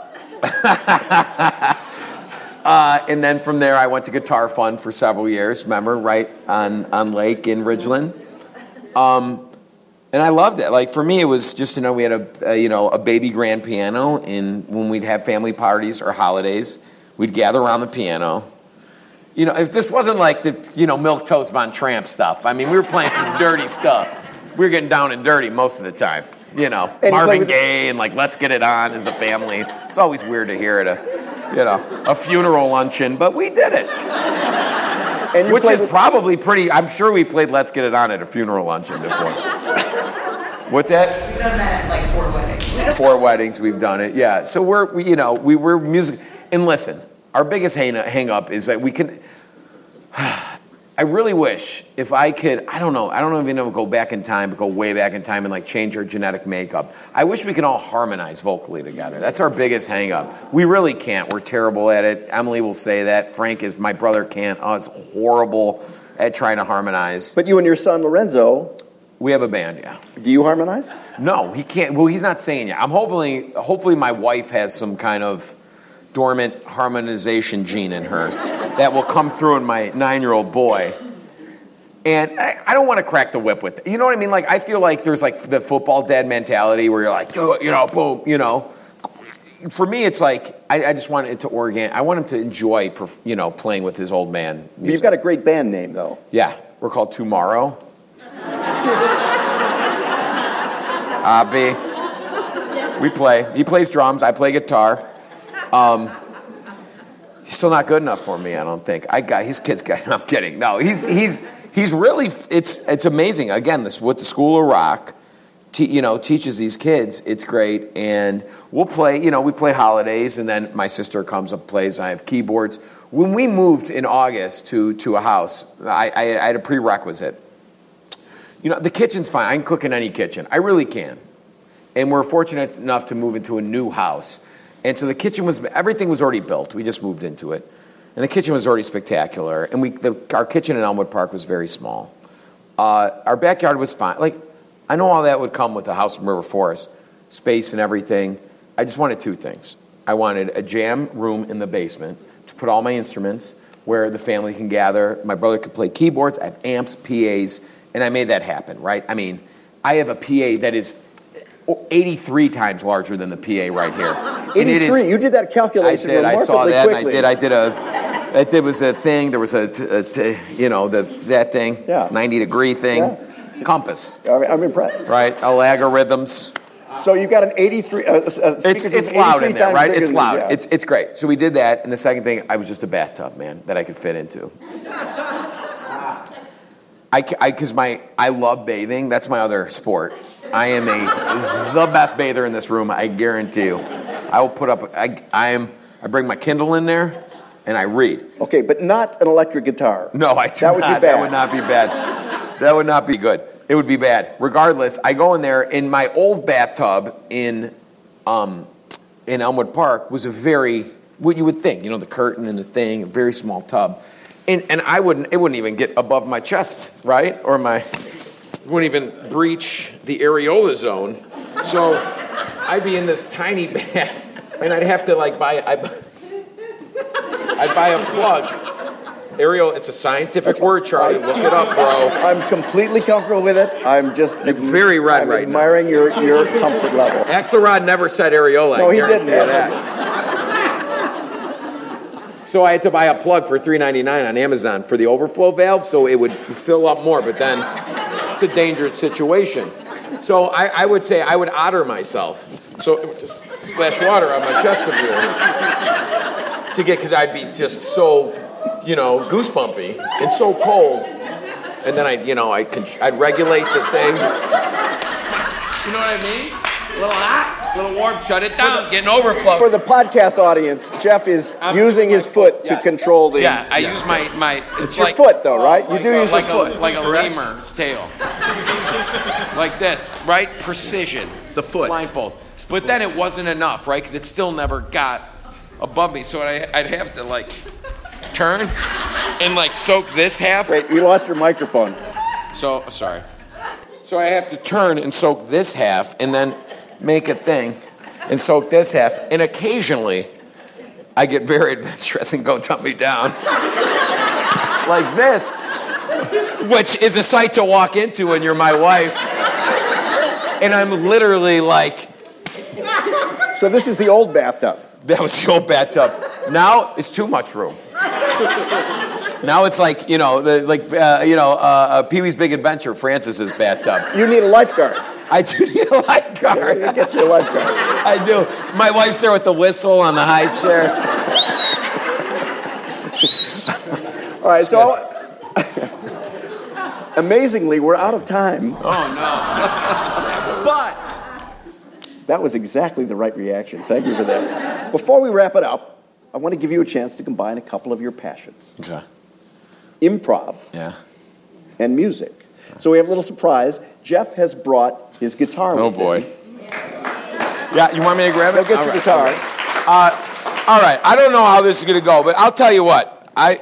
uh, and then from there, I went to Guitar Fun for several years, remember, right on, on Lake in Ridgeland. Um, and I loved it. Like, for me, it was just, you know, we had a, a you know, a baby grand piano, and when we'd have family parties or holidays, we'd gather around the piano. You know, if this wasn't like the, you know, Milk Toast Von Tramp stuff. I mean, we were playing some dirty stuff. We were getting down and dirty most of the time. You know, And Marvin you Gaye and like Let's Get It On as a family. It's always weird to hear at a, you know, a funeral luncheon, but we did it. And you Which played is with- probably pretty, I'm sure we played Let's Get It On at a funeral luncheon before. What's that? We've done that at like four weddings. Four weddings, we've done it, yeah. So we're, we, you know, we were music. And listen, our biggest hang, hang up is that we can, I really wish if I could, I don't know, I don't even know, go back in time, but go way back in time and like change our genetic makeup. I wish we could all harmonize vocally together. That's our biggest hang up. We really can't. We're terrible at it. Emily will say that. Frank is, my brother can't. Oh, it's horrible at trying to harmonize. But you and your son, Lorenzo. We have a band, yeah. Do you harmonize? No, he can't. Well, he's not saying it. I'm hoping, hopefully my wife has some kind of dormant harmonization gene in her that will come through in my nine-year-old boy. And I, I don't want to crack the whip with it. You know what I mean? Like, I feel like there's like the football dad mentality where you're like, oh, you know, boom, you know. For me, it's like, I, I just want it to organ. I want him to enjoy, you know, playing with his old man music. You've got a great band name, though. Yeah, we're called Tomorrow. Abby. We play. He plays drums. I play guitar. Um, he's still not good enough for me, I don't think. I got his kid's got. I'm kidding. No, he's he's he's really. It's it's amazing. Again, this what the School of Rock, te, you know, teaches these kids. It's great, and we'll play. You know, we play holidays, and then my sister comes up, plays. I have keyboards. When we moved in August to to a house, I, I, I had a prerequisite. You know, the kitchen's fine. I can cook in any kitchen. I really can. And we're fortunate enough to move into a new house. And so the kitchen was, everything was already built. We just moved into it. And the kitchen was already spectacular. And we, the, our kitchen in Elmwood Park was very small. Uh, our backyard was fine. Like, I know all that would come with a house in River Forest, space and everything. I just wanted two things. I wanted a jam room in the basement to put all my instruments where the family can gather. My brother could play keyboards. I have amps, P As, and I made that happen, right? I mean, I have a P A that is eighty-three times larger than the P A right here. eighty-three? You did that calculation I did. I saw that. Quickly. And I did. I did a. It, there was a thing. There was a, a, a you know, the that thing. Yeah. ninety degree thing. Yeah. Compass. I'm impressed. Right. Algorithms. So you've got an eighty-three. Uh, uh, it's it's loud in there, right? It's loud. Yeah. It's it's great. So we did that, and the second thing, I was just a bathtub, man, that I could fit into. I because my I love bathing. That's my other sport. I am a the best bather in this room. I guarantee you. I will put up. I I am. I bring my Kindle in there, and I read. Okay, but not an electric guitar. No, I do that would not. be bad. That would not be bad. That would not be good. It would be bad. Regardless, I go in there. In my old bathtub in um in Elmwood Park was a very what you would think. You know, the curtain and the thing, a very small tub. And, and I wouldn't, it wouldn't even get above my chest, right? Or my, wouldn't even breach the areola zone. So I'd be in this tiny bath, and I'd have to like buy, I'd, I'd buy a plug. Areola, it's a scientific That's word, Charlie. I, Look it up, bro. I'm completely comfortable with it. I'm just You're very red I'm right admiring now. your your comfort level. Axelrod never said areola. No, I he didn't. you that. So I had to buy a plug for three ninety-nine on Amazon for the overflow valve, so it would fill up more. But then it's a dangerous situation. So I, I would say I would otter myself. So it would just splash water on my chest here to get, because I'd be just so, you know, goosebumpy and so cold. And then I'd, you know, I'd, I'd regulate the thing. You know what I mean? A little hot. A little warm, shut it down, the, getting overflow. For the podcast audience, Jeff is I'm using his foot yes. to control the... Yeah, I yeah. use my... my it's, it's like, your foot, though, right? You like do a, use like your a, foot. Like a lemur's tail. Like this, right? Precision. The foot. Blindfold. But then it wasn't enough, right? Because it still never got above me. So I, I'd have to, like, turn and, like, soak this half. Wait, you lost your microphone. So, sorry. So I have to turn and soak this half and then make a thing. And soak this half, and occasionally I get very adventurous and go dump me down like this, which is a sight to walk into when you're my wife. And I'm literally like... So this is the old bathtub. That was the old bathtub. Now it's too much room. Now it's like, you know, the, like uh, you know, uh, Pee-wee's Big Adventure, Francis's bathtub. You need a lifeguard. I do need a lifeguard. Yeah, get you a lifeguard. I do. My wife's there with the whistle on the high chair. All right, so amazingly, we're out of time. Oh, no. But that was exactly the right reaction. Thank you for that. Before we wrap it up, I want to give you a chance to combine a couple of your passions. Okay. improv, Yeah. and music. So we have a little surprise. Jeff has brought his guitar Oh, with him. boy. Yeah, you want me to grab it? Go get All your right, guitar. all right. Uh, all right, I don't know how this is going to go, but I'll tell you what. I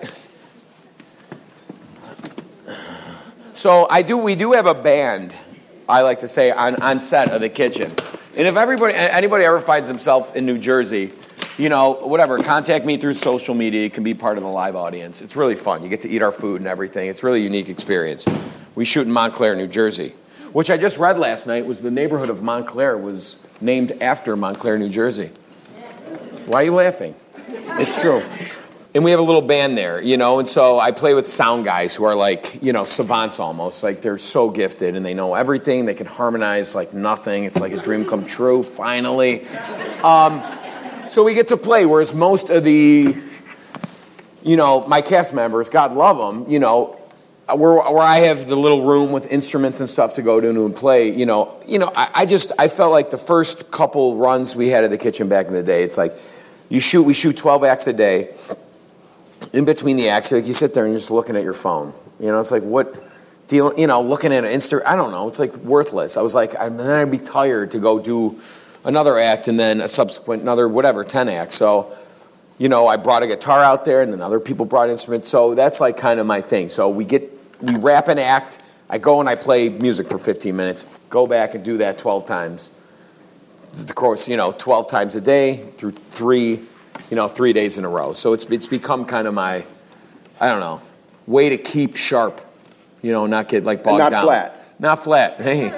So I do. We do have a band, I like to say, on, on set of the kitchen. And if everybody, anybody ever finds themselves in New Jersey, you know, whatever, contact me through social media. You can be part of the live audience. It's really fun. You get to eat our food and everything. It's really a unique experience. We shoot in Montclair, New Jersey, which I just read last night was the neighborhood of Montclair was named after Montclair, New Jersey. Why are you laughing? It's true. And we have a little band there, you know, and so I play with sound guys who are like, you know, savants almost. Like they're so gifted and they know everything. They can harmonize like nothing. It's like a dream come true, finally. Um, so we get to play, whereas most of the, you know, my cast members, God love them, you know, where, where I have the little room with instruments and stuff to go to and play, you know, you know, I, I just, I felt like the first couple runs we had at the kitchen back in the day, it's like, you shoot, we shoot twelve acts a day. In between the acts, like you sit there and you're just looking at your phone. You know, it's like, what do you, you know, looking at an Insta, I don't know, it's like worthless. I was like, and then I'd be tired to go do another act and then a subsequent, another, whatever, ten acts. So, you know, I brought a guitar out there and then other people brought instruments. So that's like kind of my thing. So we get, we wrap an act, I go and I play music for fifteen minutes, go back and do that twelve times. Of course, you know, twelve times a day through three you know, three days in a row. So it's it's become kind of my, I don't know, way to keep sharp, you know, not get like bogged not down. Not flat. Not flat. Hey.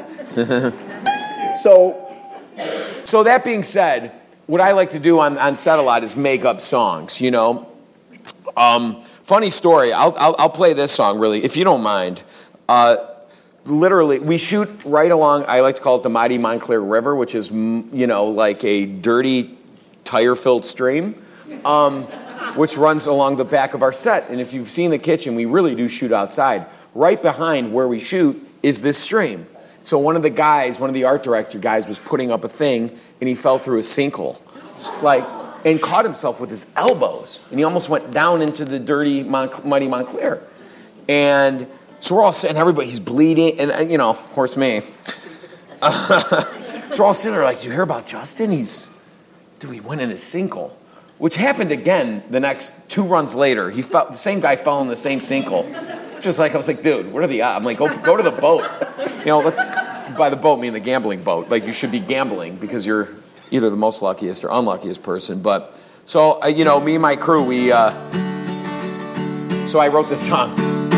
So, so that being said, what I like to do on, on set a lot is make up songs, you know. Um, funny story, I'll, I'll I'll play this song really, if you don't mind. Uh, literally, we shoot right along, I like to call it the mighty Montclair River, which is, you know, like a dirty, tire-filled stream, um, which runs along the back of our set. And if you've seen the kitchen, we really do shoot outside. Right behind where we shoot is this stream. So one of the guys, one of the art director guys was putting up a thing, and he fell through a sinkhole, like, and caught himself with his elbows. And he almost went down into the dirty, Mon- muddy Montclair. And so we're all sitting, everybody, he's bleeding, and, you know, of course, me. So we're all sitting there like, did you hear about Justin? He's... Dude, he went in a sinkhole, which happened again the next two runs later. He fell, the same guy fell in the same sinkhole. It's just like, I was like, dude, what are the odds? I'm like, go, go to the boat. You know, let's, by the boat, mean the gambling boat. Like, you should be gambling because you're either the most luckiest or unluckiest person. But, so, uh, you know, me and my crew, we, uh, so I wrote this song.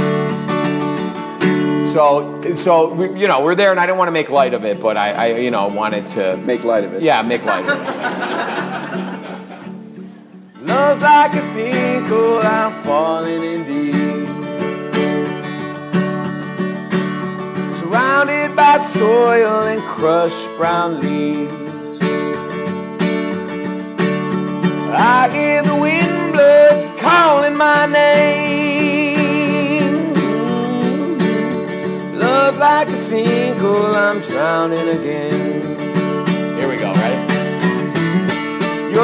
So, so we, you know, we're there, and I didn't want to make light of it, but I, I, you know, wanted to... Make light of it. Yeah, make light of it. Love's like a sinkhole, I'm falling in deep. Surrounded by soil and crushed brown leaves. I hear the wind bloods calling my name. Love's like a sinkhole, I'm drowning again. Here we go, ready? You're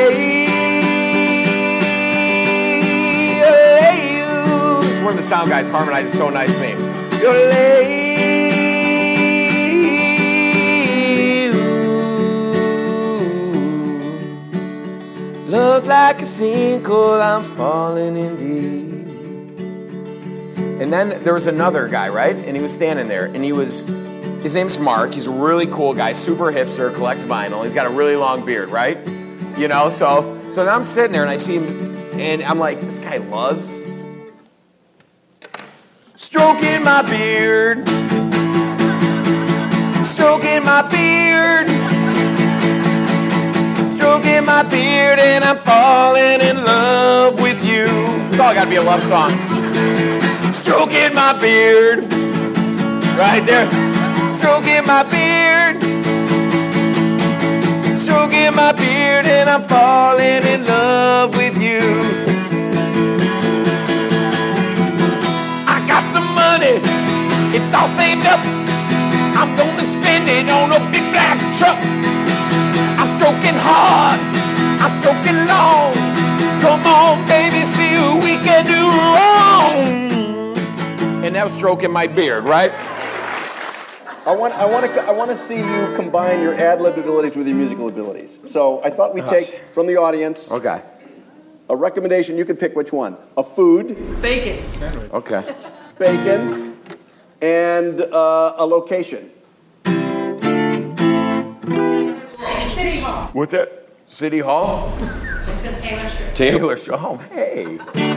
late, you're late. This is where the sound guys harmonize so nice to me. You're late. Love's like a sinkhole, I'm falling in deep. And then there was another guy, right? And he was standing there, and he was, his name's Mark. He's a really cool guy, super hipster, collects vinyl. He's got a really long beard, right? You know, so so then I'm sitting there, and I see him, and I'm like, this guy loves stroking my beard, stroking my beard, stroking my beard, and I'm falling in love with you. It's all got to be a love song. Stroking my beard, right there. Stroking my beard, stroking my beard, and I'm falling in love with you. I got some money, it's all saved up. I'm gonna spend it on a big black truck. I'm stroking hard, I'm stroking long. Come on, baby, see what we can do wrong. now stroking my beard, right? I want, I want to, I want to see you combine your ad lib abilities with your musical abilities. So I thought we'd take from the audience Okay. a recommendation. You can pick which one: a food, Bacon. Okay. bacon, and uh, a location. City Hall. What's that? City Hall? It's in Taylor Street. Taylor Street. Oh, hey.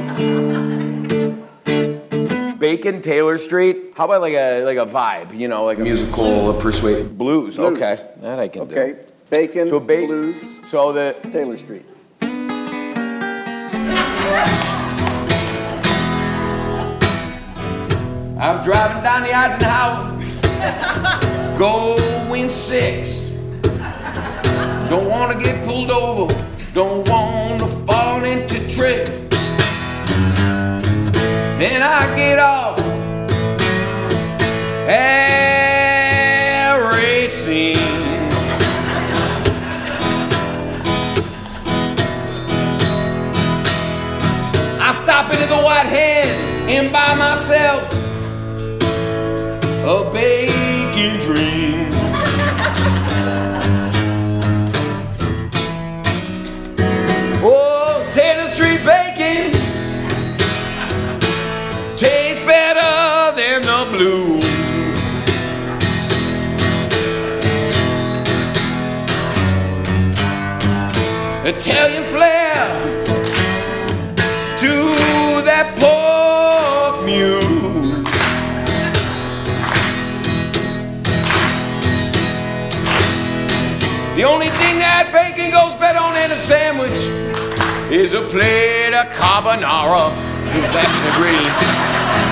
Bacon, Taylor Street. How about like a like a vibe? You know, like a musical persuade blues. Blues. Okay, that I can do. Okay, bacon, So ba- blues, So the Taylor Street. I'm driving down the Eisenhower, going six. Don't want to get pulled over. Don't want to fall into trick. Then I get off at racing. I stop into the White Hands and buy myself a bacon dream. Oh, Taylor Street bacon tastes better than the blue. Italian flair to that pork mule. The only thing that bacon goes better on in a sandwich is a plate of carbonara, because that's an ingredient.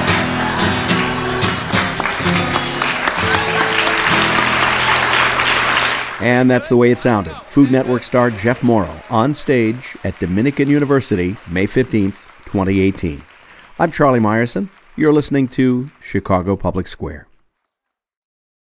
And that's the way it sounded. Food Network star Jeff Morrow on stage at Dominican University, May fifteenth, twenty eighteen. I'm Charlie Meyerson. You're listening to Chicago Public Square.